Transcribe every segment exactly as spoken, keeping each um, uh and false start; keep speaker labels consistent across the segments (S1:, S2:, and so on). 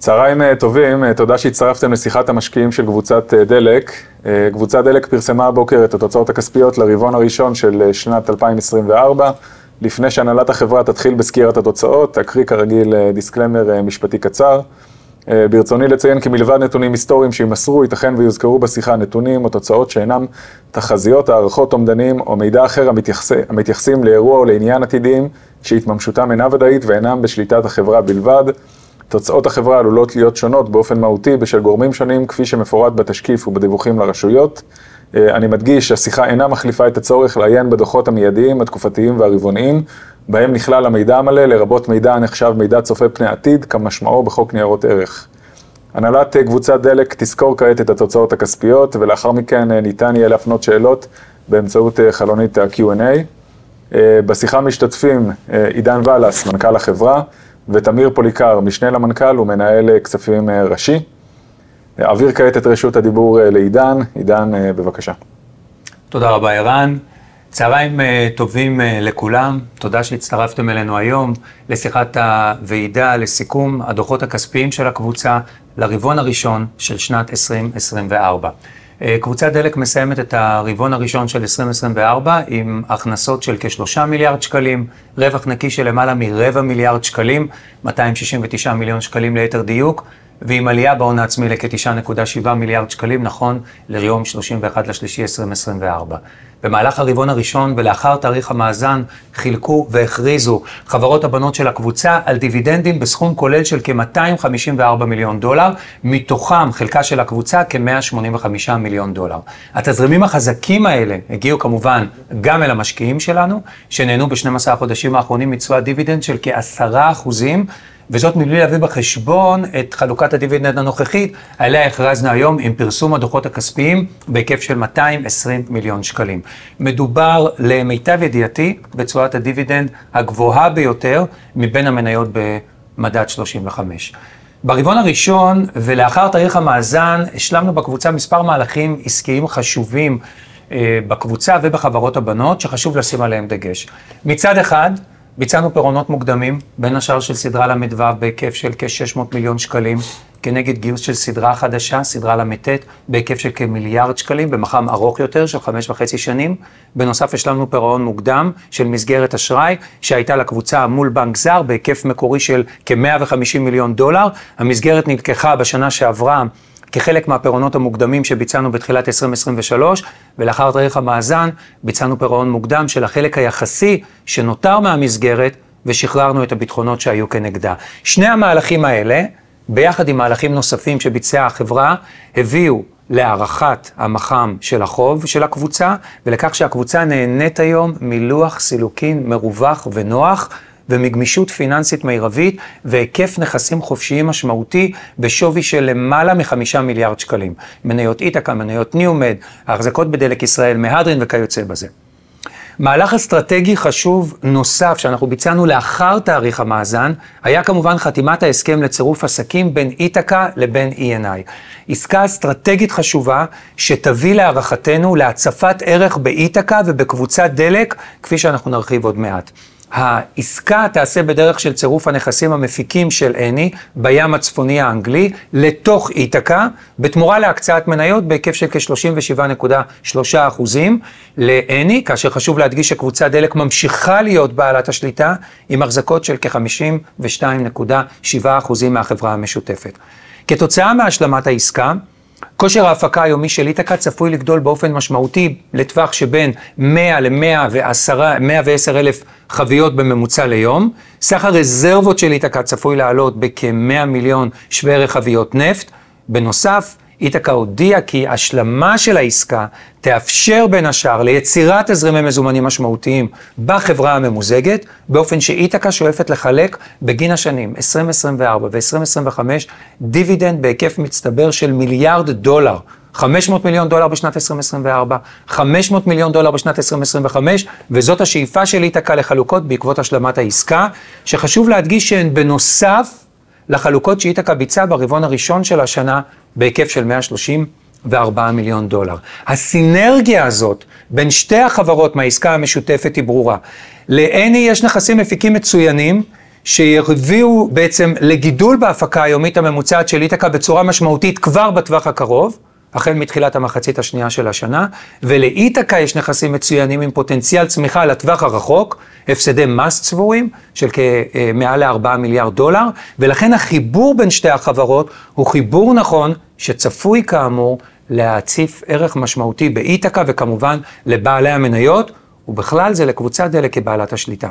S1: צהריים טובים, תודה שהצטרפתם לשיחת המשקיעים של קבוצת דלק. קבוצת דלק פרסמה הבוקר את התוצאות הכספיות לרבעון הראשון של שנת אלפיים עשרים וארבע. לפני שהנהלת החברה תתחיל בסקירת התוצאות, אקריא כרגיל דיסקלמר משפטי קצר. ברצוני לציין כי מלבד נתונים היסטוריים שימסרו, ייתכן ויוזכרו בשיחה נתונים או תוצאות שאינם תחזיות, הערכות, אומדנים או מידע אחר המתייחס, המתייחסים לאירוע או לעניין עתידיים שהתממשותם אינה ודאית ואינם בשליטת החברה בלבד. תוצאות החברה עלולות להיות שונות באופן מהותי בשל גורמים שונים, כפי שמפורט בתשקיף ובדיווחים לרשויות. אני מדגיש שהשיחה אינה מחליפה את הצורך לעיין בדוחות המיידיים, התקופתיים והרבעוניים, בהם נכלל המידע המלא, לרבות מידע הנחשב מידע צופה פני עתיד, כמשמעו בחוק ניירות ערך. הנהלת קבוצת דלק תזכור כעת את התוצאות הכספיות, ולאחר מכן ניתן יהיה להפנות שאלות באמצעות חלונית ה-קיו אנד איי. בשיחה משתתפים עידן ולס, מנכ"ל החברה, ותמיר פוליקר, משנה למנכ"ל ומנהל כספים ראשי. אעביר כעת את רשות הדיבור לעידן. עידן, בבקשה.
S2: תודה רבה, ערן. צהריים טובים לכולם. תודה שהצטרפתם אלינו היום לשיחת הוועידה לסיכום הדוחות הכספיים של הקבוצה לרבעון הראשון של שנת עשרים עשרים וארבע. קבוצת דלק מסיימת את הרבעון הראשון של עשרים עשרים וארבע עם הכנסות של כשלושה מיליארד שקלים, רווח נקי של למעלה מרבע מיליארד שקלים, מאתיים שישים ותשעה מיליון שקלים ליתר דיוק, ועם עלייה בהון העצמי לכ-תשע נקודה שבע מיליארד שקלים, נכון ליום שלושים ואחד במרץ עשרים עשרים וארבע. במהלך הרבעון הראשון ולאחר תאריך המאזן חילקו והכריזו חברות הבנות של הקבוצה על דיבידנדים בסכום כולל של כ-מאתיים חמישים וארבעה מיליון דולר, מתוכם חלקה של הקבוצה כ-מאה שמונים וחמישה מיליון דולר. התזרימים החזקים האלה הגיעו כמובן גם אל המשקיעים שלנו, שנהנו ב-שנים עשר החודשים האחרונים מתשואת דיבידנד של כ-עשרה אחוזים, וזאת מבלי להביא בחשבון את חלוקת הדיבידנד הנוכחית, עליה הכרזנו היום עם פרסום הדוחות הכספיים בהיקף של מאתיים ועשרים מיליון שקלים. מדובר למיטב ידיעתי בתשואת הדיבידנד הגבוהה ביותר מבין המניות במדד שלושים וחמש. ברבעון הראשון ולאחר תאריך המאזן השלמנו בקבוצה מספר מהלכים עסקיים חשובים אה, בקבוצה ובחברות הבנות שחשוב לשים עליהם דגש. מצד אחד, ביצענו פירעונות מוקדמים, בין השאר של סדרה למ"ו בהיקף של כ-שש מאות מיליון שקלים, כנגד גיוס של סדרה חדשה, סדרה למ"ט, בהיקף של כמיליארד שקלים, במח"מ ארוך יותר של חמש וחצי שנים. בנוסף, השלמנו פירעון מוקדם של מסגרת אשראי, שהייתה לקבוצה מול בנק זר, בהיקף מקורי של כ-מאה וחמישים מיליון דולר. המסגרת נלקחה בשנה שעברה, כחלק מהפירעונות המוקדמים שביצענו בתחילת עשרים עשרים ושלוש, ולאחר תאריך המאזן ביצענו פירעון מוקדם של החלק היחסי שנותר מהמסגרת, ושחררנו את הביטחונות שהיו כנגדה. שני המהלכים האלה, ביחד עם מהלכים נוספים שביצעה החברה, הביאו להערכת המח"מ של החוב של הקבוצה, ולכך שהקבוצה נהנית היום מלוח סילוקין מרווח ונוח, ומגמישות פיננסית מרבית, והיקף נכסים חופשיים משמעותי בשווי של למעלה מחמישה מיליארד שקלים. מניות איתקה, מניות ניומד, ההחזקות בדלק ישראל, מהדרין וכיוצא בזה. מהלך אסטרטגי חשוב נוסף שאנחנו ביצענו לאחר תאריך המאזן, היה כמובן חתימת ההסכם לצירוף עסקים בין איתקה לבין אי אן איי. עסקה אסטרטגית חשובה שתביא להערכתנו להצפת ערך באיתקה ובקבוצת דלק, כפי שאנחנו נרחיב עוד מעט. העסקה תעשה בדרך של צירוף הנכסים המפיקים של אני בים הצפוני האנגלי לתוך איתקה, בתמורה להקצאת מניות בהיקף של כ-שלושים ושבע נקודה שלושה אחוזים לאני, כאשר חשוב להדגיש שקבוצת דלק ממשיכה להיות בעלת השליטה עם החזקות של כ-חמישים ושתיים נקודה שבע אחוזים מהחברה המשותפת. כתוצאה מהשלמת העסקה, כושר ההפקה היומי של איתקה צפוי לגדול באופן משמעותי לטווח שבין מאה ל-מאה ועשר אלף חביות בממוצע ליום. סך הרזרבות של איתקה צפוי לעלות בכ-מאה מיליון שווה ערך חביות נפט. בנוסף, איתקה הודיע כי השלמה של העסקה תאפשר בין השאר ליצירת תזרימי מזומנים משמעותיים בחברה הממוזגת, באופן שאיתקה שואפת לחלק בגין השנים עשרים עשרים וארבע ו-עשרים עשרים וחמש דיבידנד בהיקף מצטבר של מיליארד דולר. חמש מאות מיליון דולר בשנת עשרים עשרים וארבע, חמש מאות מיליון דולר בשנת עשרים עשרים וחמש, וזאת השאיפה של איתקה לחלוקות בעקבות השלמת העסקה, שחשוב להדגיש שהן בנוסף לחלוקות שאיתקה ביצעה ברבעון הראשון של השנה בהיקף של מאה שלושים וארבעה מיליון דולר. הסינרגיה הזאת בין שתי החברות מהעסקה המשותפת היא ברורה. לאני יש נכסים מפיקים מצוינים שיביאו בעצם לגידול בהפקה היומית הממוצעת של איתקה בצורה משמעותית כבר בטווח הקרוב, החל מתחילת המחצית השנייה של השנה, ולאיתקה יש נכסים מצוינים עם פוטנציאל צמיחה לטווח הרחוק, הפסדי מס צבורים של כמעל לארבעה מיליארד דולר, ולכן החיבור בין שתי החברות הוא חיבור נכון שצפוי כאמור להציף ערך משמעותי באיתקה וכמובן לבעלי המניות, ובכלל זה לקבוצת דלק כבעלת השליטה.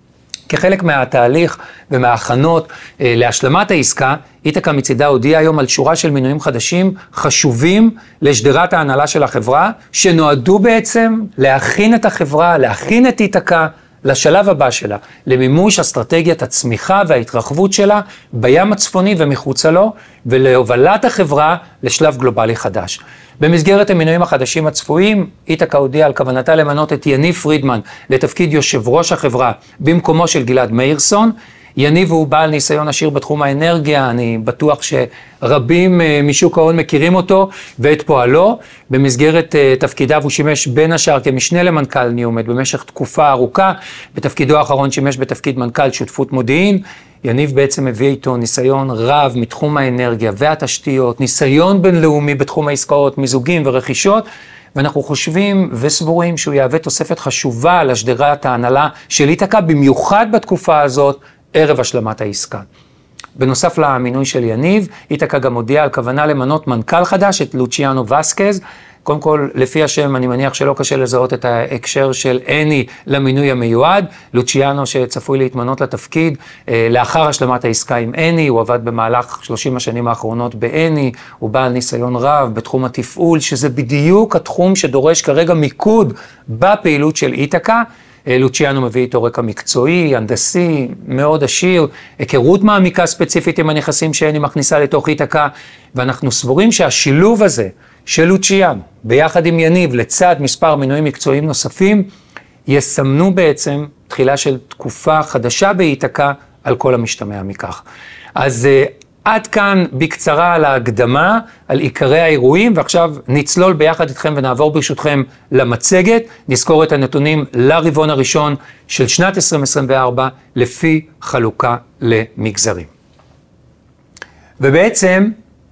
S2: כחלק מהתהליך ומההכנות אה, להשלמת העסקה, איתקה מצידה הודיעה היום על שורה של מינויים חדשים חשובים לשדרת ההנהלה של החברה, שנועדו בעצם להכין את החברה, להכין את איתקה לשלב הבא שלה, למימוש אסטרטגיית הצמיחה וההתרחבות שלה בים הצפוני ומחוצה לו, ולהובלת החברה לשלב גלובלי חדש. במסגרת המינויים החדשים הצפויים, איתקה הודיעה על כוונתה למנות את יניב פרידמן לתפקיד יושב ראש החברה במקומו של גלעד מאירסון. יניב הוא בעל ניסיון עשיר בתחום האנרגיה, אני בטוח שרבים משוק ההון מכירים אותו ואת פועלו. במסגרת תפקידיו הוא שימש בין השאר כמשנה למנכ"ל ניומד במשך תקופה ארוכה, בתפקידו האחרון שימש בתפקיד מנכ"ל שותפות מודיעין. יניב בעצם מביא איתו ניסיון רב מתחום האנרגיה והתשתיות, ניסיון בינלאומי בתחום העסקאות, מיזוגים ורכישות, ואנחנו חושבים וסבורים שהוא יהווה תוספת חשובה לשדרת ההנהלה של איתקה, במיוחד בתקופה הזאת, ערב השלמת העסקה. בנוסף למינוי של יניב, איתקה גם הודיעה על כוונה למנות מנכ"ל חדש, את לוציאנו וסקז. קודם כל, לפי השם, אני מניח שלא קשה לזהות את ההקשר של אני למינוי המיועד. לוציאנו שצפוי להתמנות לתפקיד לאחר השלמת העסקה עם אני, הוא עבד במהלך שלושים השנים האחרונות באני, הוא בעל ניסיון רב בתחום התפעול, שזה בדיוק התחום שדורש כרגע מיקוד בפעילות של איתקה. לוציאנו מביא איתו רקע מקצועי, הנדסי, מאוד עשיר, היכרות מעמיקה ספציפית עם הנכסים שאני מכניסה לתוך איתקה, ואנחנו סבורים שהשילוב הזה של לוציאנו, ביחד עם יניב, לצד מספר מינויים מקצועיים נוספים, יסמנו בעצם תחילה של תקופה חדשה באיתקה על כל המשתמע מכך. אז עד כאן בקצרה על ההקדמה, על עיקרי האירועים, ועכשיו נצלול ביחד איתכם ונעבור ברשותכם למצגת, נזכור את הנתונים לרבעון הראשון של שנת עשרים עשרים וארבע, לפי חלוקה למגזרים. ובעצם,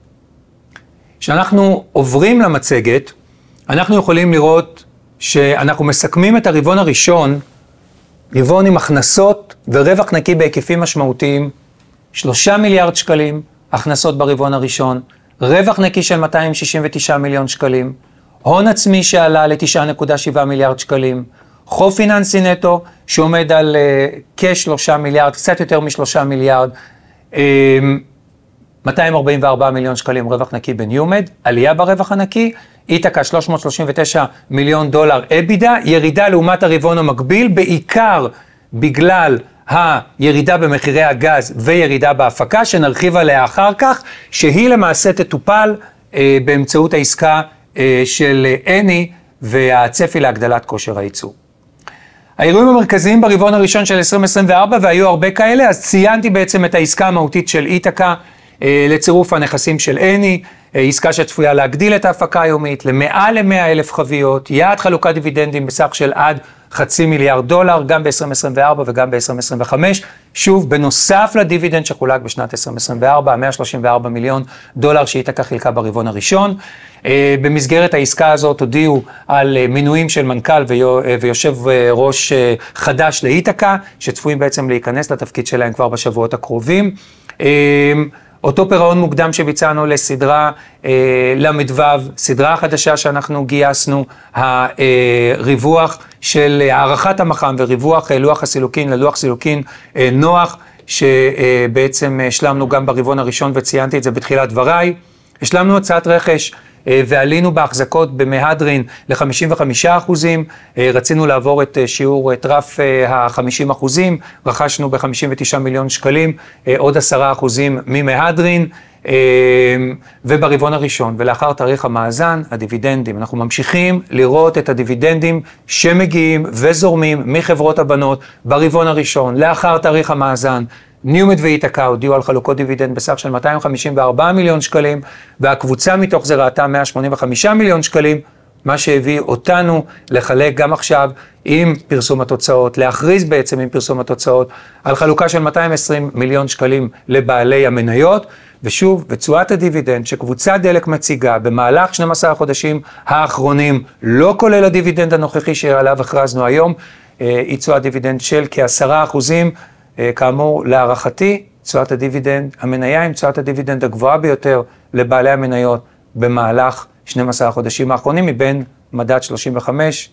S2: כשאנחנו עוברים למצגת, אנחנו יכולים לראות שאנחנו מסכמים את הרבעון הראשון, רבעון עם הכנסות ורווח נקי בהיקפים משמעותיים, שלושה מיליארד שקלים, הכנסות ברבעון הראשון, רווח נקי של מאתיים שישים ותשעה מיליון שקלים, הון עצמי שעלה ל-תשע נקודה שבע מיליארד שקלים, חוב פיננסי נטו שעומד על uh, כשלושה מיליארד, קצת יותר משלושה מיליארד, uh, מאתיים ארבעים וארבעה מיליון שקלים רווח נקי בניומד, עלייה ברווח הנקי, איתקה שלוש מאות שלושים ותשעה מיליון דולר אבידה, ירידה לעומת הרבעון המקביל, בעיקר בגלל הירידה במחירי הגז וירידה בהפקה, שנרחיב עליה אחר כך, שהיא למעשה תטופל אה, באמצעות העסקה אה, של אני והצפי להגדלת כושר הייצור. האירועים המרכזיים ברבעון הראשון של עשרים עשרים וארבע, והיו הרבה כאלה, אז ציינתי בעצם את העסקה המהותית של איתקה, אה, לצירוף הנכסים של אני, אה, עסקה שצפויה להגדיל את ההפקה היומית למעל ל-מאה אלף חביות, יעד חלוקת דיבידנדים בסך של עד חצי מיליארד דולר, גם ב-עשרים עשרים וארבע וגם ב-עשרים עשרים וחמש, שוב, בנוסף לדיבידנד שחולק בשנת עשרים עשרים וארבע, מאה שלושים וארבעה מיליון דולר שאיתקה חילקה ברבעון הראשון. במסגרת העסקה הזאת הודיעו על מינויים של מנכ"ל ויושב ראש חדש לאיתקה, שצפויים בעצם להיכנס לתפקיד שלהם כבר בשבועות הקרובים. אותו פירעון מוקדם שביצענו לסדרה אה, למדוו, סדרה חדשה שאנחנו גייסנו, הריווח של הערכת המח"מ וריווח אה, לוח הסילוקין ללוח סילוקין אה, נוח, שבעצם אה, השלמנו גם ברבעון הראשון וציינתי את זה בתחילת דבריי. השלמנו הצעת רכש אה, ועלינו בהחזקות במהדרין ל-חמישים וחמישה אחוזים, אה, רצינו לעבור את אה, שיעור את רף אה, ה-חמישים אחוזים, רכשנו ב-חמישים ותשעה מיליון שקלים, אה, עוד עשרה אחוזים ממהדרין, אה, וברבעון הראשון ולאחר תאריך המאזן, הדיבידנדים, אנחנו ממשיכים לראות את הדיבידנדים שמגיעים וזורמים מחברות הבנות ברבעון הראשון, לאחר תאריך המאזן. ניומד ואיתקה הודיעו על חלוקות דיבידנד בסך של מאתיים חמישים וארבעה מיליון שקלים, והקבוצה מתוך זה ראתה מאה שמונים וחמישה מיליון שקלים, מה שהביא אותנו לחלק גם עכשיו עם פרסום התוצאות, להכריז בעצם עם פרסום התוצאות, על חלוקה של מאתיים ועשרים מיליון שקלים לבעלי המניות, ושוב, ותשואת הדיבידנד שקבוצת דלק מציגה במהלך שנים עשר החודשים האחרונים, לא כולל הדיבידנד הנוכחי שעליו הכרזנו היום, היא תשואת דיבידנד של כעשרה אחוזים, כאמור להערכתי, תשואת הדיבידנד, המניה עם תשואת הדיבידנד הגבוהה ביותר לבעלי המניות במהלך שנים עשר החודשים האחרונים, מבין מדד שלושים וחמש,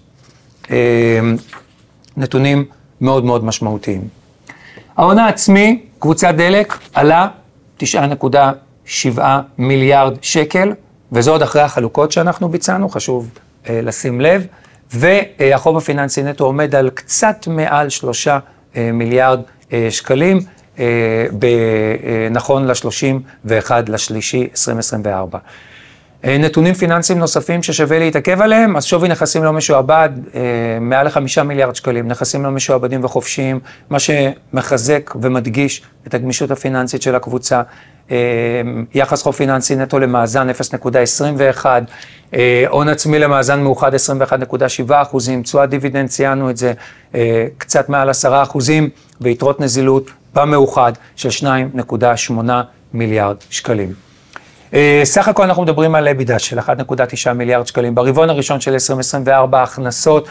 S2: נתונים מאוד מאוד משמעותיים. ההון העצמי, קבוצת דלק, עלה תשע נקודה שבע מיליארד שקל, וזו עוד אחרי החלוקות שאנחנו ביצענו, חשוב אה, לשים לב, והחוב הפיננסי נטו עומד על קצת מעל שלושה אה, מיליארד אה, שקלים, אה, ב, אה, נכון ל-שלושים ואחד לשלישי עשרים עשרים וארבע. אה, נתונים פיננסיים נוספים ששווה להתעכב עליהם, אז שווי נכסים לא משועבד, אה, מעל לחמישה מיליארד שקלים, נכסים לא משועבדים וחופשיים, מה שמחזק ומדגיש את הגמישות הפיננסית של הקבוצה, אה, יחס חוב פיננסי נטו למאזן אפס נקודה עשרים ואחת, אה, הון עצמי למאזן מאוחד עשרים ואחת נקודה שבע אחוזים, תשואת דיבידנד ציינו את זה, אה, קצת מעל עשרה אחוזים, ויתרות נזילות במאוחד של שתיים נקודה שמונה מיליארד שקלים. סך הכל אנחנו מדברים על אבידה של אחת נקודה תשע מיליארד שקלים. ברבעון הראשון של עשרים עשרים וארבע, הכנסות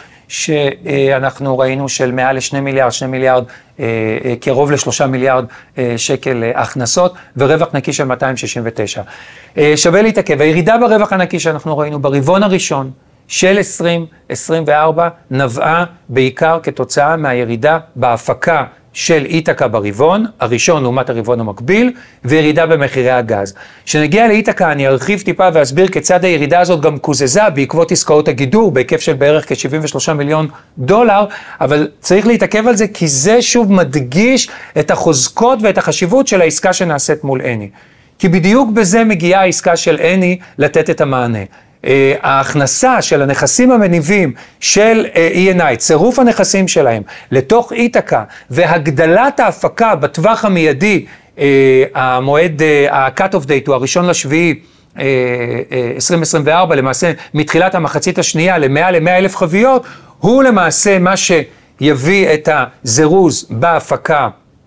S2: שאנחנו ראינו של מעל לשני מיליארד, שני מיליארד, קרוב לשלושה מיליארד שקל הכנסות, ורווח נקי של מאתיים שישים ותשע. שווה להתעכב. הירידה ברווח הנקי שאנחנו ראינו ברבעון הראשון של עשרים עשרים וארבע נבעה בעיקר כתוצאה מהירידה בהפקה של איתקה ברבעון, הראשון לעומת הרבעון המקביל, וירידה במחירי הגז. כשנגיע לאיתקה אני ארחיב טיפה ואסביר כיצד הירידה הזאת גם קוזזה בעקבות עסקאות הגידור, בהיקף של בערך כ-שבעים ושלושה מיליון דולר, אבל צריך להתעכב על זה כי זה שוב מדגיש את החוזקות ואת החשיבות של העסקה שנעשית מול אני. כי בדיוק בזה מגיעה העסקה של אני לתת את המענה. Uh, ההכנסה של הנכסים המניבים של uh, אי אן איי, צירוף הנכסים שלהם לתוך איתקה והגדלת ההפקה בטווח המיידי, uh, המועד, uh, ה-cut of date הוא הראשון לשביעי uh, uh, עשרים עשרים וארבע, למעשה מתחילת המחצית השנייה למאה למאה אלף חביות, הוא למעשה מה שיביא את הזירוז בהפקה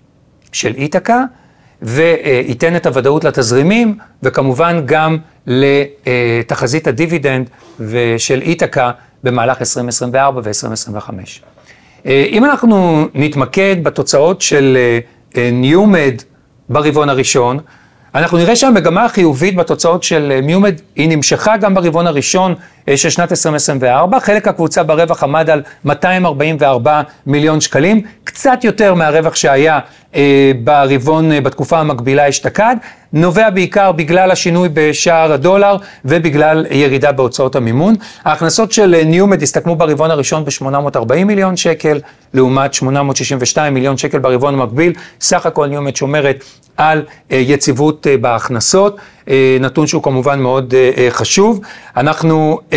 S2: של איתקה, וייתן את הוודאות לתזרימים, וכמובן גם לתחזית הדיבידנד של איתקה במהלך עשרים עשרים וארבע ו-עשרים עשרים וחמש. אם אנחנו נתמקד בתוצאות של ניומד ברבעון הראשון, אנחנו נראה שהמגמה החיובית בתוצאות של ניומד היא נמשכה גם ברבעון הראשון של שנת עשרים עשרים וארבע, חלק הקבוצה ברווח עמד על מאתיים ארבעים וארבעה מיליון שקלים, קצת יותר מהרווח שהיה אה, ברבעון, אה, בתקופה המקבילה אשתקד, נובע בעיקר בגלל השינוי בשער הדולר ובגלל ירידה בהוצאות המימון. ההכנסות של ניומד הסתכמו ברבעון הראשון ב-שמונה מאות וארבעים מיליון שקל, לעומת שמונה מאות שישים ושתיים מיליון שקל ברבעון המקביל, סך הכל ניומד שומרת על אה, יציבות אה, בהכנסות, אה, נתון שהוא כמובן מאוד אה, אה, חשוב. אנחנו אה,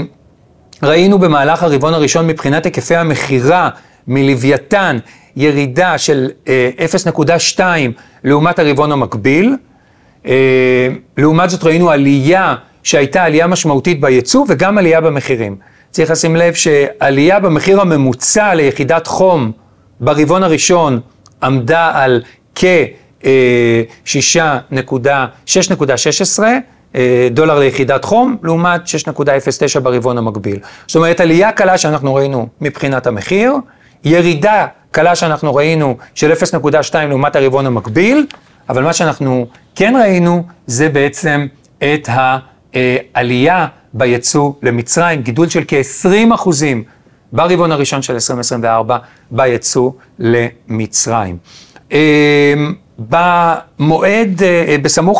S2: ראינו במהלך הרבעון הראשון מבחינת היקפי המחירה מלוויתן ירידה של אה, אפס נקודה שתיים לעומת הרבעון המקביל, אה, לעומת זאת ראינו עלייה שהייתה עלייה משמעותית בייצוא וגם עלייה במחירים. צריך לשים לב שעלייה במחיר הממוצע ליחידת חום ברבעון הראשון עמדה על כ-שש נקודה שש עשרה דולר ליחידת חום, לעומת שש נקודה אפס תשע ברבעון המקביל. זאת אומרת, עלייה קלה שאנחנו ראינו מבחינת המחיר, ירידה קלה שאנחנו ראינו של אפס נקודה שתיים לעומת הרבעון המקביל, אבל מה שאנחנו כן ראינו זה בעצם את העלייה בייצוא למצרים, גידול של כ-עשרים אחוזים ברבעון הראשון של עשרים עשרים וארבע בייצוא למצרים. במועד, בסמוך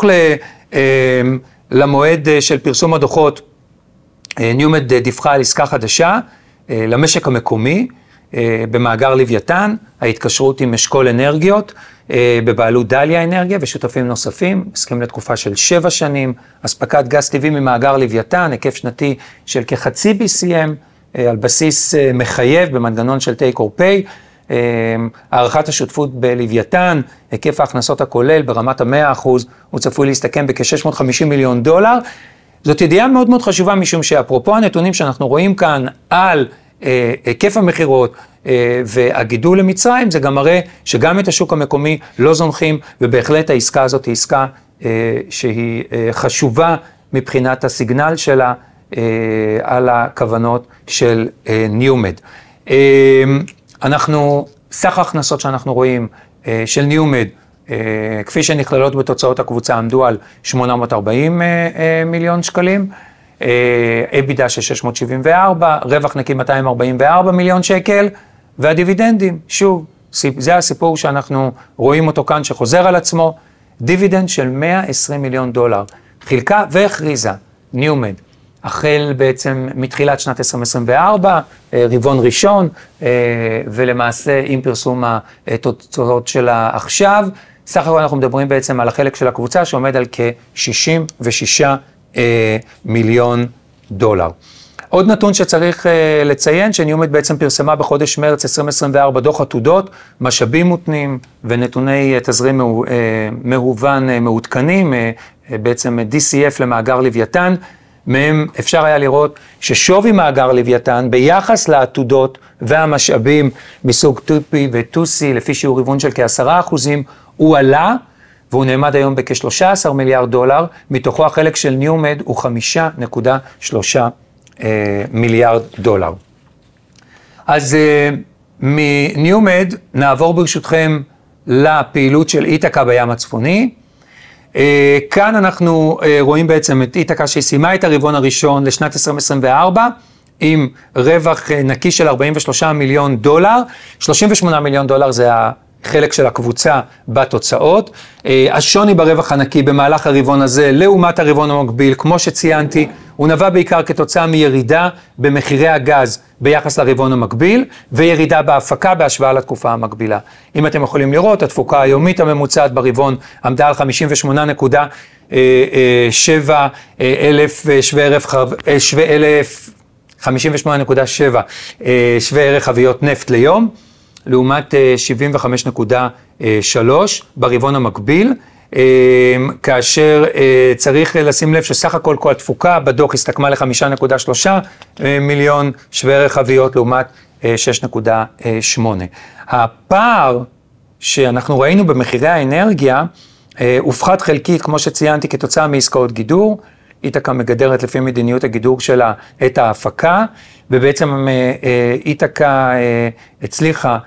S2: למועד של פרסום הדוחות, ניומד דיווחה על עסקה חדשה למשק המקומי במאגר לוויתן, ההתקשרות עם אשכול אנרגיות בבעלות דליה אנרגיה ושותפים נוספים, הסכם לתקופה של שבע שנים, אספקת גז טבעי ממאגר לוויתן, היקף שנתי של כחצי בי סי אם, על בסיס מחייב במנגנון של take or pay, הערכת השותפות בלוויתן, היקף ההכנסות הכולל ברמת ה-מאה אחוז, הוא צפוי להסתכם בכ-שש מאות וחמישים מיליון דולר. זאת ידיעה מאוד מאוד חשובה, משום שאפרופו הנתונים שאנחנו רואים כאן על אה, היקף המחירות אה, והגידול למצרים, זה גם מראה שגם את השוק המקומי לא זונחים, ובהחלט העסקה הזאת היא עסקה אה, שהיא אה, חשובה מבחינת הסיגנל שלה אה, על הכוונות של אה, ניומד. אה, אנחנו, סך ההכנסות שאנחנו רואים אה, של ניומד, Uh, כפי שנכללות בתוצאות הקבוצה, עמדו על שמונה מאות וארבעים uh, uh, מיליון שקלים, אבידה של שש מאות שבעים וארבע, רווח נקי מאתיים ארבעים וארבע מיליון שקל, והדיבידנדים, שוב, זה הסיפור שאנחנו רואים אותו כאן, שחוזר על עצמו, דיבידנד של מאה ועשרים מיליון דולר, חילקה והכריזה, ניומד, החל בעצם מתחילת שנת עשרים עשרים וארבע, רבעון ראשון, ולמעשה עם פרסום התוצאות שלה עכשיו, סך הכל אנחנו מדברים בעצם על החלק של הקבוצה שעומד על כ-שישים ושישה מיליון דולר. עוד נתון שצריך לציין, שניומד בעצם פרסמה בחודש מרץ עשרים עשרים וארבע דוח עתודות, משאבים מותנים ונתוני תזרים מהוון מעודכנים, בעצם די סי אף למאגר לוויתן, מהם אפשר היה לראות ששווי מאגר לוויתן ביחס לעתודות והמשאבים מסוג טו פי ו-טו סי לפי שיעור היוון של כעשרה אחוזים, הוא עלה והוא נעמד היום בכ-שלושה עשר מיליארד דולר, מתוכו החלק של ניומד הוא חמישה נקודה שלושה אה, מיליארד דולר. אז אה, מניומד נעבור ברשותכם לפעילות של איתקה בים הצפוני. Uh, כאן אנחנו uh, רואים בעצם את איתקה שסיימה את הרבעון הראשון לשנת עשרים עשרים וארבע עם רווח uh, נקי של ארבעים ושלושה מיליון דולר, שלושים ושמונה מיליון דולר זה החלק של הקבוצה בתוצאות. Uh, השוני ברווח הנקי במהלך הרבעון הזה לעומת הרבעון המקביל, כמו שציינתי, הוא נבע בעיקר כתוצאה מירידה במחירי הגז ביחס לרבעון המקביל, וירידה בהפקה בהשוואה לתקופה המקבילה. אם אתם יכולים לראות, התפוקה היומית הממוצעת ברבעון עמדה על חמישים ושמונה נקודה שבע אלף שווה ערך, שווה אלף, חמישים ושמונה נקודה שבע שווה ערך חביות נפט ליום, לעומת שבעים וחמש נקודה שלוש ברבעון המקביל, כאשר צריך לשים לב שסך הכל כל התפוקה בדוח הסתכמה ל-חמישה נקודה שלושה מיליון שווה ערך חביות לעומת שש נקודה שמונה. הפער שאנחנו ראינו במחירי האנרגיה הופחת חלקית, כמו שציינתי, כתוצאה מעסקאות גידור. איתקה מגדרת לפי מדיניות הגידור שלה את ההפקה, ובעצם איתקה הצליחה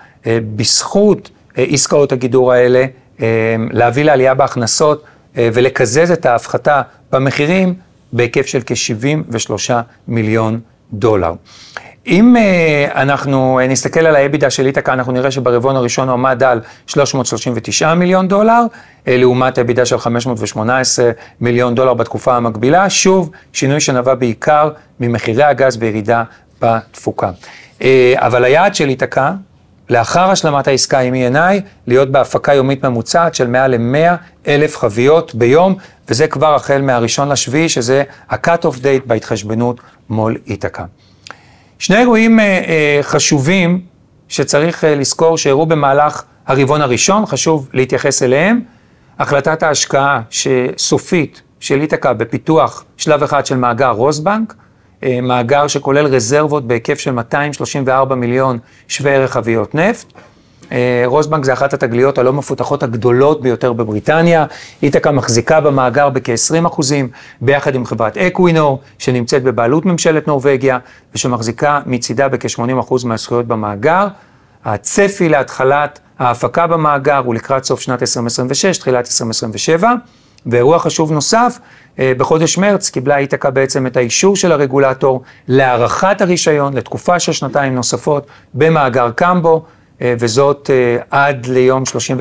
S2: בזכות עסקאות הגידור האלה להביא לעלייה בהכנסות ולקזז את ההפחתה במחירים בהיקף של כ-שבעים ושלושה מיליון דולר. אם אנחנו נסתכל על האבידה של איתקה, אנחנו נראה שברבעון הראשון הוא עמד על שלוש מאות שלושים ותשעה מיליון דולר, לעומת האבידה של חמש מאות ושמונה עשרה מיליון דולר בתקופה המקבילה, שוב שינוי שנבע בעיקר ממחירי הגז וירידה בתפוקה. אבל היעד של איתקה, לאחר השלמת העסקה עם אי אן איי, להיות בהפקה יומית ממוצעת של מעל ל-מאה אלף חביות ביום, וזה כבר החל מהראשון לשביעי, שזה ה-cut-off date בהתחשבנות מול איתקה. שני אירועים אה, אה, חשובים שצריך אה, לזכור שאירעו במהלך הרבעון הראשון, חשוב להתייחס אליהם. החלטת ההשקעה סופית של איתקה בפיתוח שלב אחד של מאגר רוסבנק, מאגר שכולל רזרבות בהיקף של מאתיים שלושים וארבע מיליון שווה ערך חביות נפט. רוסבנק זה אחת התגליות הלא מפותחות הגדולות ביותר בבריטניה. איתקה מחזיקה במאגר בכ-עשרים אחוזים, ביחד עם חברת אקווינור, שנמצאת בבעלות ממשלת נורווגיה, ושמחזיקה מצידה בכ-שמונים אחוז מהזכויות במאגר. הצפי להתחלת ההפקה במאגר הוא לקראת סוף שנת עשרים עשרים ושש, תחילת עשרים עשרים ושבע. ואירוע חשוב נוסף, בחודש מרץ קיבלה איתקה בעצם את האישור של הרגולטור להארכת הרישיון לתקופה של שנתיים נוספות במאגר קמבו, וזאת עד ליום שלושים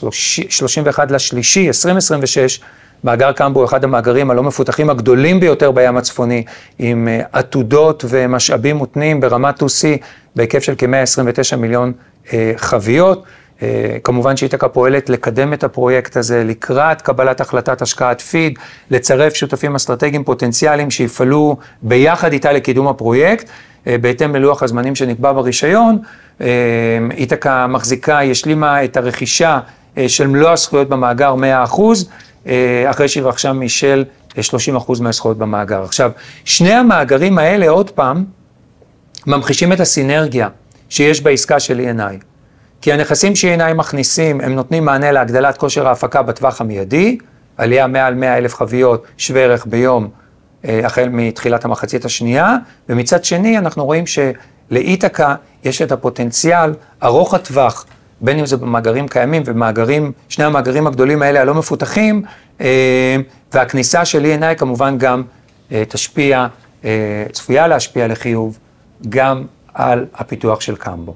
S2: ואחד לשלישי עשרים עשרים ושש. מאגר קמבו הוא אחד המאגרים הלא מפותחים הגדולים ביותר בים הצפוני, עם עתודות ומשאבים מותנים ברמת טו סי בהיקף של כ-מאה עשרים ותשעה מיליון חביות. כמובן שאיתקה פועלת לקדם את הפרויקט הזה לקראת קבלת החלטת השקעת פיד, לצרף שותפים אסטרטגיים פוטנציאליים שיפעלו ביחד איתה לקידום הפרויקט, בהתאם ללוח הזמנים שנקבע ברישיון. איתקה מחזיקה, השלימה את הרכישה של מלוא הזכויות במאגר מאה אחוז, אחרי שהיא רכשה מישל שלושים אחוז מהזכויות במאגר. עכשיו, שני המאגרים האלה, עוד פעם, ממחישים את הסינרגיה שיש בעסקה של אי אן איי. כי הנכסים ש-אי אן איי מכניסים, הם נותנים מענה להגדלת כושר ההפקה בטווח המיידי, עלייה מעל מאה אלף חביות שווה ערך ביום, החל מתחילת המחצית השנייה, ומצד שני אנחנו רואים שלאיתקה יש את הפוטנציאל ארוך הטווח, בין אם זה במאגרים קיימים ומאגרים, שני המאגרים הגדולים האלה הלא מפותחים, והכניסה של אי אן איי כמובן גם תשפיע, צפויה להשפיע לחיוב, גם על הפיתוח של קמבו.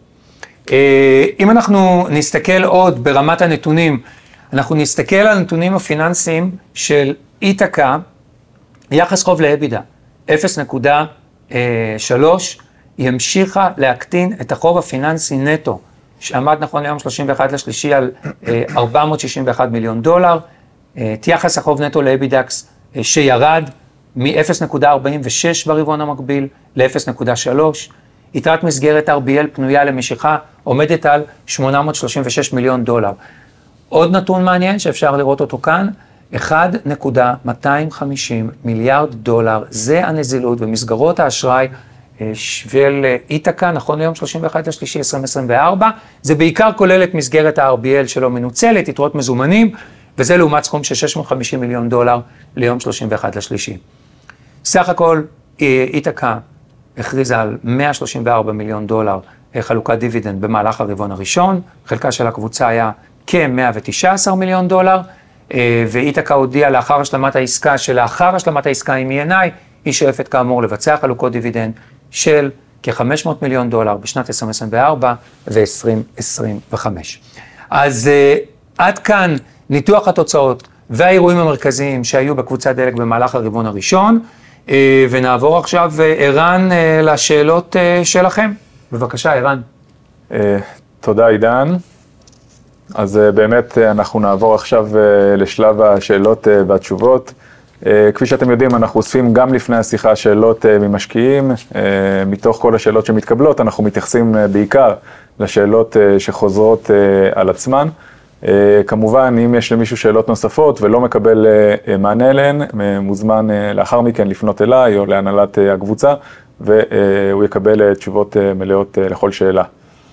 S2: אם אנחנו נסתכל עוד ברמת הנתונים, אנחנו נסתכל על הנתונים הפיננסיים של איתקה, יחס חוב לאבידה, אפס נקודה שלוש, היא המשיכה להקטין את החוב הפיננסי נטו, שעמד נכון ליום שלושים ואחד לשלישי על ארבע מאות שישים ואחד מיליון דולר, את יחס החוב נטו לאבידקס שירד מ-אפס נקודה ארבעים ושש ברבעון המקביל ל-אפס נקודה שלוש, יתרת מסגרת אר בי אל פנויה למשיכה עומדת על שמונה מאות שלושים ושש מיליון דולר. עוד נתון מעניין שאפשר לראות אותו כאן, אחד נקודה מאתיים וחמישים מיליארד דולר, זה הנזילות ומסגרות האשראי של איתקה, נכון ליום שלושים ואחד לשלישי עשרים עשרים וארבע, זה בעיקר כולל את מסגרת ה-אר בי אל שלא מנוצלת, יתרות מזומנים, וזה לעומת סכום של שש מאות וחמישים מיליון דולר ליום שלושים ואחד לשלישי. סך הכל איתקה הכריזה על מאה שלושים וארבעה מיליון דולר חלוקת דיבידנד במהלך הרבעון הראשון, חלקה של הקבוצה היה כ-מאה ותשע עשרה מיליון דולר, ואיתקה הודיעה לאחר השלמת העסקה, שלאחר השלמת העסקה עם אי אן איי, היא שואפת כאמור לבצע חלוקות דיבידנד של כ-חמש מאות מיליון דולר בשנת עשרים עשרים וארבע ו-עשרים עשרים וחמש. אז עד כאן ניתוח התוצאות והאירועים המרכזיים שהיו בקבוצת דלק במהלך הרבעון הראשון, ונעבור עכשיו, ערן, לשאלות שלכם. בבקשה, ערן.
S1: תודה, עידן. אז באמת אנחנו נעבור עכשיו לשלב השאלות והתשובות. כפי שאתם יודעים, אנחנו אוספים גם לפני השיחה שאלות ממשקיעים. מתוך כל השאלות שמתקבלות, אנחנו מתייחסים בעיקר לשאלות שחוזרות על עצמן. כמובן, אם יש למישהו שאלות נוספות ולא מקבל מענה אליהן, מוזמן לאחר מכן לפנות אליי או להנהלת הקבוצה, והוא יקבל תשובות מלאות לכל שאלה.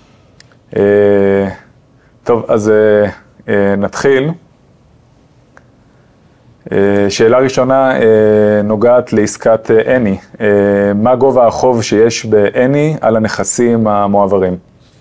S1: טוב, אז נתחיל. שאלה ראשונה נוגעת לעסקת אני. מה גובה החוב שיש באני על הנכסים המועברים?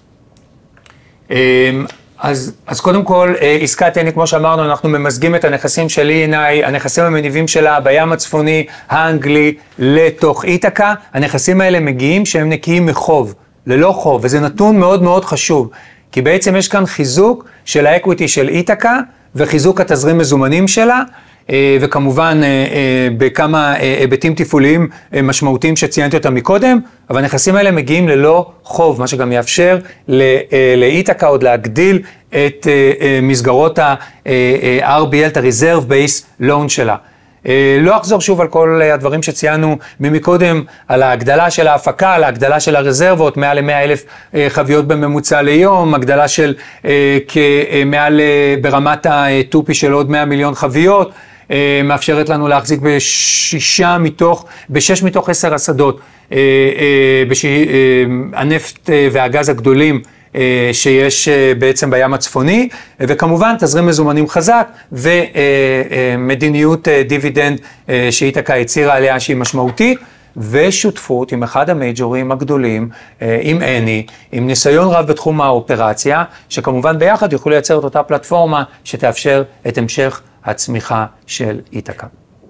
S2: אז, אז קודם כל, עסקת אני, כמו שאמרנו, אנחנו ממזגים את הנכסים של אי אן איי, הנכסים המניבים שלה בים הצפוני האנגלי לתוך איתקה. הנכסים האלה מגיעים שהם נקיים מחוב, ללא חוב, וזה נתון מאוד מאוד חשוב, כי בעצם יש כאן חיזוק של האקוויטי של איתקה וחיזוק התזרים מזומנים שלה, וכמובן בכמה היבטים תפעוליים משמעותיים שציינתי אותם מקודם, אבל הנכסים האלה מגיעים ללא חוב, מה שגם יאפשר לאיתקה עוד להגדיל את מסגרות ה-אר בי אל, את ה-Reserve Base Loan שלה. לא אחזור שוב על כל הדברים שציינו ממקודם, על ההגדלה של ההפקה, על ההגדלה של הרזרבות, מעל ל-מאה אלף חביות בממוצע ליום, הגדלה של מעל ברמת הטופי של עוד מאה מיליון חביות, מאפשרת לנו להחזיק בשישה מתוך, בשש מתוך עשר השדות, הנפט והגז הגדולים שיש בעצם בים הצפוני, וכמובן תזרים מזומנים חזק ומדיניות דיבידנד שאיתקה הצירה עליה שהיא משמעותית, ושותפות עם אחד המייג'ורים הגדולים, עם אני, עם ניסיון רב בתחום האופרציה, שכמובן ביחד יוכלו לייצר את אותה פלטפורמה שתאפשר את המשך הצמיחה של איתקה.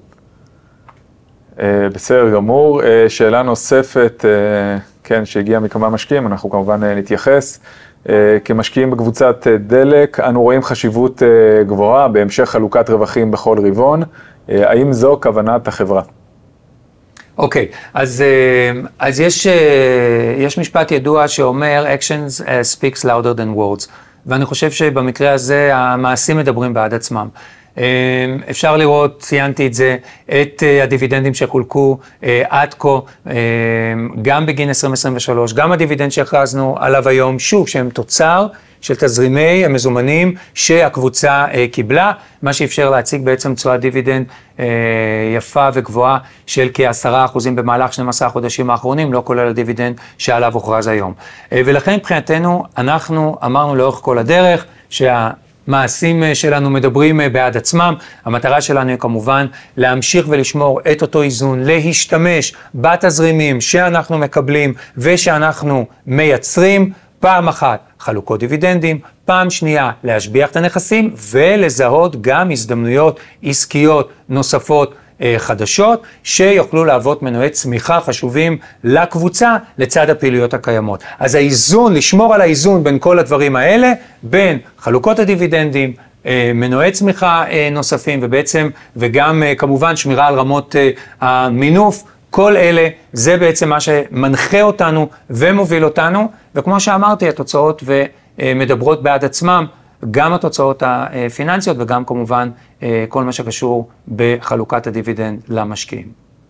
S1: בסדר גמור. שאלה נוספת, כן, שהגיעה מכמה משקיעים, אנחנו כמובן נתייחס. כמשקיעים בקבוצת דלק, אנו רואים חשיבות גבוהה בהמשך חלוקת רווחים בכל רבעון. האם זו כוונת החברה?
S2: אוקיי, okay, אז, אז יש, יש משפט ידוע שאומר, actions speaks louder than words, ואני חושב שבמקרה הזה המעשים מדברים בעד עצמם. אפשר לראות, ציינתי את זה, את הדיבידנדים שחולקו עד כה, גם בגין עשרים עשרים ושלוש, גם הדיבידנד שהכרזנו עליו היום, שוב, שהם תוצר של תזרימי המזומנים שהקבוצה קיבלה, מה שאפשר להציג בעצם תשואת דיבידנד יפה וגבוהה של כעשרה אחוזים במהלך שנים עשר החודשים האחרונים, לא כולל הדיבידנד שעליו הוכרז היום. ולכן מבחינתנו, אנחנו אמרנו לאורך כל הדרך שה... מעשים שלנו מדברים בעד עצמם, המטרה שלנו היא כמובן להמשיך ולשמור את אותו איזון, להשתמש בתזרימים שאנחנו מקבלים ושאנחנו מייצרים, פעם אחת חלוקות דיבידנדים, פעם שנייה להשביח את הנכסים ולזהות גם הזדמנויות עסקיות נוספות חדשות שיוכלו להוות מנועי צמיחה חשובים לקבוצה לצד הפעילויות הקיימות. אז האיזון, לשמור על האיזון בין כל הדברים האלה, בין חלוקות הדיבידנדים, מנועי צמיחה נוספים ובעצם, וגם כמובן שמירה על רמות המינוף, כל אלה זה בעצם מה שמנחה אותנו ומוביל אותנו, וכמו שאמרתי, התוצאות ומדברות בעד עצמם, גם התוצאות הפיננסיות וגם כמובן כל מה שקשור בחלוקת הדיבידנד למשקיעים.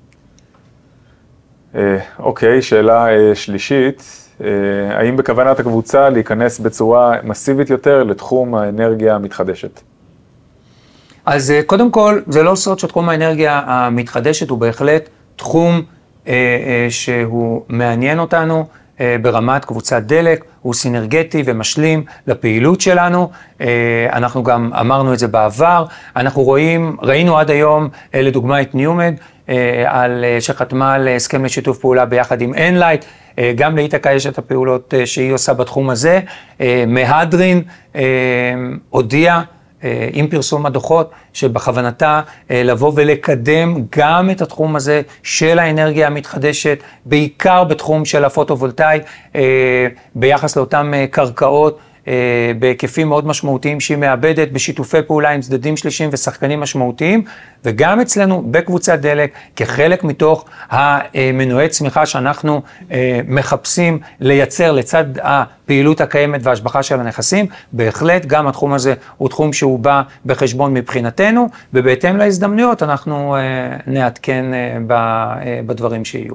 S1: אוקיי, שאלה שלישית, האם בכוונת הקבוצה להיכנס בצורה מסיבית יותר לתחום האנרגיה המתחדשת?
S2: אז קודם כל, זה לא סוד שתחום האנרגיה המתחדשת הוא בהחלט תחום שהוא מעניין אותנו, ברמת קבוצת דלק, הוא סינרגטי ומשלים לפעילות שלנו, אנחנו גם אמרנו את זה בעבר, אנחנו רואים, ראינו עד היום לדוגמה את ניומד, על, שחתמה על הסכם לשיתוף פעולה ביחד עם אנלייט, גם לאיתקה יש את הפעולות שהיא עושה בתחום הזה, מהדרין הודיע, עם פרסום הדוחות, שבכוונתה לבוא ולקדם גם את התחום הזה של האנרגיה המתחדשת, בעיקר בתחום של הפוטו-וולטאי, ביחס לאותם קרקעות, בהיקפים מאוד משמעותיים שהיא מאבדת, בשיתופי פעולה עם צדדים שלישיים ושחקנים משמעותיים, וגם אצלנו בקבוצת דלק, כחלק מתוך המנועי צמיחה שאנחנו מחפשים לייצר לצד הפעילות הקיימת וההשבחה של הנכסים, בהחלט גם התחום הזה הוא תחום שהוא בא בחשבון מבחינתנו, ובהתאם להזדמנויות אנחנו נעדכן בדברים שיהיו.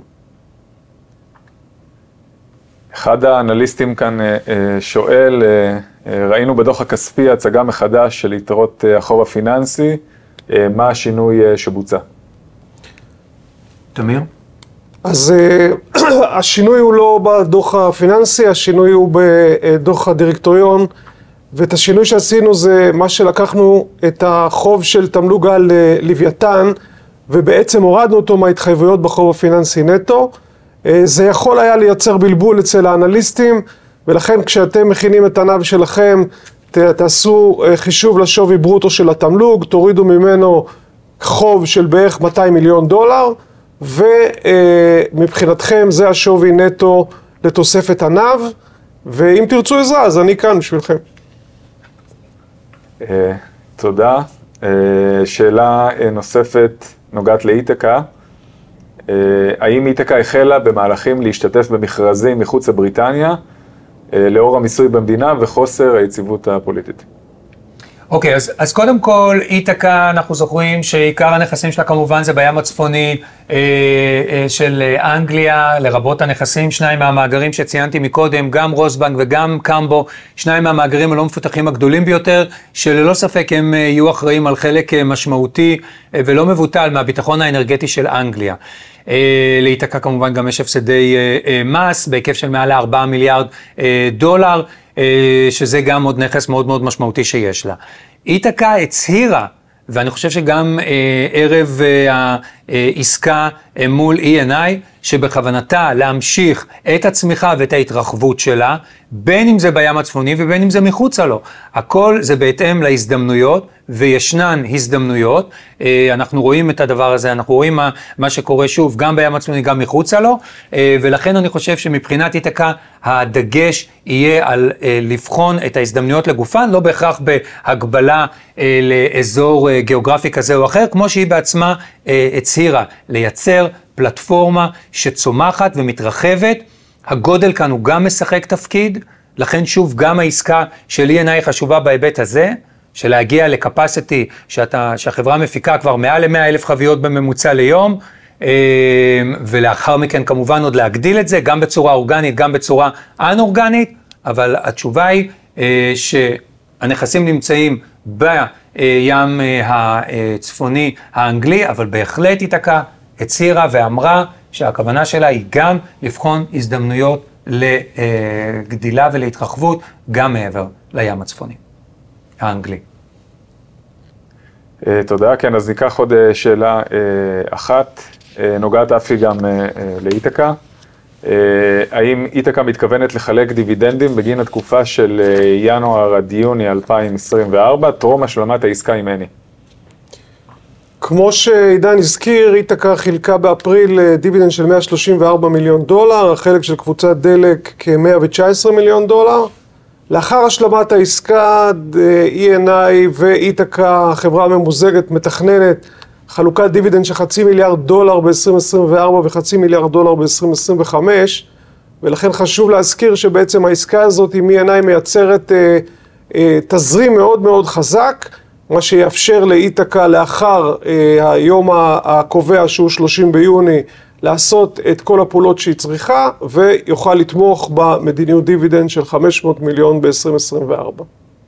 S1: אחד האנליסטים כאן שואל, ראינו בדוח הכספי הצגה מחדש של יתרות החוב הפיננסי, מה השינוי שבוצע?
S2: תמיר?
S3: אז השינוי הוא לא בדוח הפיננסי, השינוי הוא בדוח הדירקטוריון, ואת השינוי שעשינו זה מה שלקחנו את החוב של תמלוג על לוויתן, ובעצם הורדנו אותו מההתחייבויות בחוב הפיננסי נטו. זה יכול היה לייצר בלבול אצל האנליסטים, ולכן כשאתם מכינים את הנב שלכם, תעשו חישוב לשווי ברוטו של התמלוג, תורידו ממנו חוב של בערך מאתיים מיליון דולר, ומבחינתכם זה השווי נטו לתוספת הנב, ואם תרצו עזרה, אז אני כאן בשבילכם.
S1: תודה. שאלה נוספת נוגעת לאיתקה. האם איתקה החלה במהלכים להשתתף במכרזים מחוץ לבריטניה, לאור המיסוי במדינה וחוסר היציבות הפוליטית?
S2: אוקיי, אז, אז קודם כל, איתקה, אנחנו זוכרים שעיקר הנכסים שלה כמובן זה בים הצפוני אה, אה, של אנגליה, לרבות הנכסים, שניים מהמאגרים שציינתי מקודם, גם רוסבנק וגם קמבו, שניים מהמאגרים הלא מפותחים הגדולים ביותר, שללא ספק הם יהיו אחראים על חלק משמעותי אה, ולא מבוטל מהביטחון האנרגטי של אנגליה. אה, לאיתקה כמובן גם יש הפסדי אה, אה, מס, בהיקף של מעל ארבעה מיליארד אה, דולר, שזה גם עוד נכס מאוד מאוד משמעותי שיש לה. איתקה הצהירה, ואני חושב שגם אה, ערב אה, העסקה אה, מול אי אן איי, שבכוונתה להמשיך את הצמיחה ואת ההתרחבות שלה, בין אם זה בים הצפוני ובין אם זה מחוצה לו. הכל זה בהתאם להזדמנויות, וישנן הזדמנויות. אה, אנחנו רואים את הדבר הזה, אנחנו רואים מה, מה שקורה שוב, גם בים הצפוני, גם מחוצה לו, אה, ולכן אני חושב שמבחינת איתקה, הדגש יהיה על אה, לבחון את ההזדמנויות לגופן, לא בהכרח בהגבלה אה, לאזור אה, גיאוגרפי כזה או אחר, כמו שהיא בעצמה אה, הצהירה, לייצר פלטפורמה שצומחת ומתרחבת. הגודל כאן הוא גם משחק תפקיד, לכן שוב גם העסקה של אי אן איי חשובה בהיבט הזה, של להגיע לקפסיטי שאתה, שהחברה מפיקה כבר מעל ל-מאה אלף חביות בממוצע ליום, ולאחר מכן כמובן עוד להגדיל את זה, גם בצורה אורגנית, גם בצורה אנ-אורגנית, אבל התשובה היא שהנכסים נמצאים בים הצפוני האנגלי, אבל בהחלט איתקה הצהירה ואמרה שהכוונה שלה היא גם לבחון הזדמנויות לגדילה ולהתרחבות גם מעבר לים הצפוני האנגלי.
S1: תודה, כן, אז ניקח עוד שאלה אחת, נוגעת אף היא גם לאיתקה. האם איתקה מתכוונת לחלק דיבידנדים בגין התקופה של ינואר עד יוני אלפיים עשרים וארבע, טרום השלמת העסקה עם אני?
S3: כמו שעידן הזכיר, איתקה חילקה באפריל דיבידנד של מאה שלושים וארבעה מיליון דולר, החלק של קבוצת דלק כ-מאה תשע עשרה מיליון דולר. לאחר השלמת העסקה, אי אן איי ואיתקה, החברה הממוזגת, מתכננת חלוקת דיבידנד של חצי מיליארד דולר ב-עשרים עשרים וארבע וחצי מיליארד דולר ב-עשרים עשרים וחמש, ולכן חשוב להזכיר שבעצם העסקה הזאת עם אי אן איי מייצרת אה, אה, תזרים מאוד מאוד חזק, מה שיאפשר לאיתקה לאחר אה, היום הקובע שהוא שלושים ביוני, לעשות את כל הפעולות שהיא צריכה, ויוכל לתמוך במדיניות דיבידנד של חמש מאות מיליון ב-עשרים עשרים וארבע.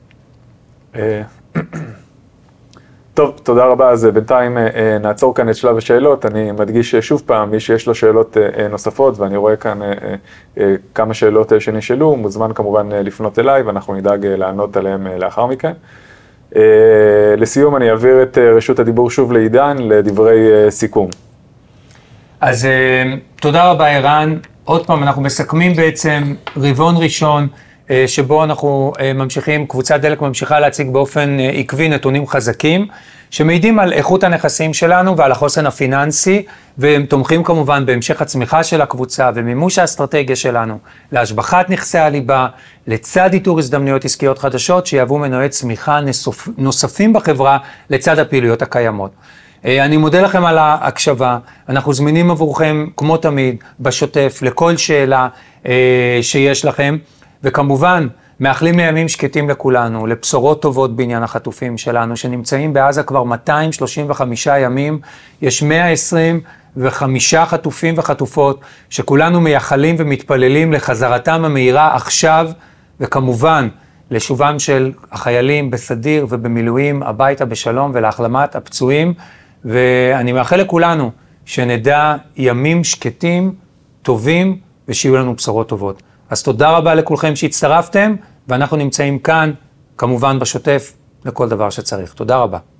S1: טוב, תודה רבה. אז בינתיים נעצור כאן את שלב השאלות. אני מדגיש שוב פעם, מי שיש לו שאלות נוספות, ואני רואה כאן כמה שאלות שנשאלו, מוזמן כמובן לפנות אליי, ואנחנו נדאג לענות עליהם לאחר מכן. לסיום, אני אעביר את רשות הדיבור שוב לעידן, לדברי סיכום.
S2: אז תודה רבה, ערן. עוד פעם, אנחנו מסכמים בעצם רבעון ראשון, שבו אנחנו ממשיכים, קבוצת דלק ממשיכה להציג באופן עקבי נתונים חזקים, שמעידים על איכות הנכסים שלנו ועל החוסן הפיננסי, והם תומכים כמובן בהמשך הצמיחה של הקבוצה ומימוש האסטרטגיה שלנו, להשבחת נכסי הליבה, לצד איתור הזדמנויות עסקיות חדשות, שיהוו מנועי צמיחה נוספ, נוספים בחברה, לצד הפעילויות הקיימות. אני מודה לכם על ההקשבה, אנחנו זמינים עבורכם כמו תמיד בשוטף לכל שאלה שיש לכם, וכמובן מאחלים לימים שקטים לכולנו, לבשורות טובות בעניין החטופים שלנו שנמצאים בעזה כבר מאתיים שלושים וחמישה ימים, יש מאה עשרים וחמישה חטופים וחטופות שכולנו מייחלים ומתפללים לחזרתם המהירה עכשיו, וכמובן לשובם של החיילים בסדיר ובמילואים הביתה בשלום ולהחלמת הפצועים, ואני מאחל לכולנו שנדע ימים שקטים, טובים, ושיהיו לנו בשורות טובות. אז תודה רבה לכולכם שהצטרפתם, ואנחנו נמצאים כאן, כמובן בשוטף, לכל דבר שצריך. תודה רבה.